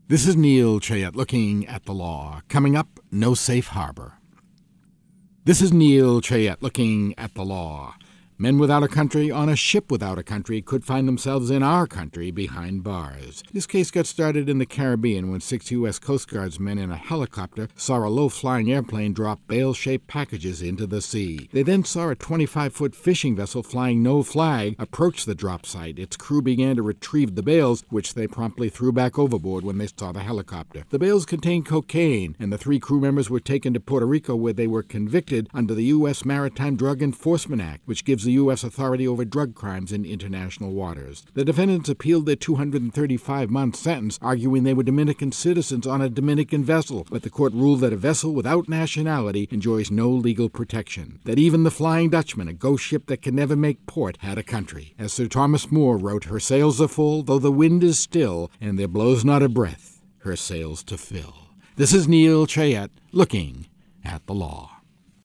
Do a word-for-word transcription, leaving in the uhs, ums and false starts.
This is Neil Chayette looking at the law. Coming up, no safe harbor. This is Neil Chayette looking at the law. Men without a country on a ship without a country could find themselves in our country behind bars. This case got started in the Caribbean when six U S Coast Guardsmen in a helicopter saw a low-flying airplane drop bale-shaped packages into the sea. They then saw a twenty-five-foot fishing vessel flying no flag approach the drop site. Its crew began to retrieve the bales, which they promptly threw back overboard when they saw the helicopter. The bales contained cocaine, and the three crew members were taken to Puerto Rico, where they were convicted under the U S Maritime Drug Enforcement Act, which gives the U S authority over drug crimes in international waters. The defendants appealed their two hundred thirty-five month sentence, arguing they were Dominican citizens on a Dominican vessel, but the court ruled that a vessel without nationality enjoys no legal protection, that even the Flying Dutchman, a ghost ship that can never make port, had a country. As Sir Thomas More wrote, her sails are full, though the wind is still, and there blows not a breath her sails to fill. This is Neil Chayette looking at the law.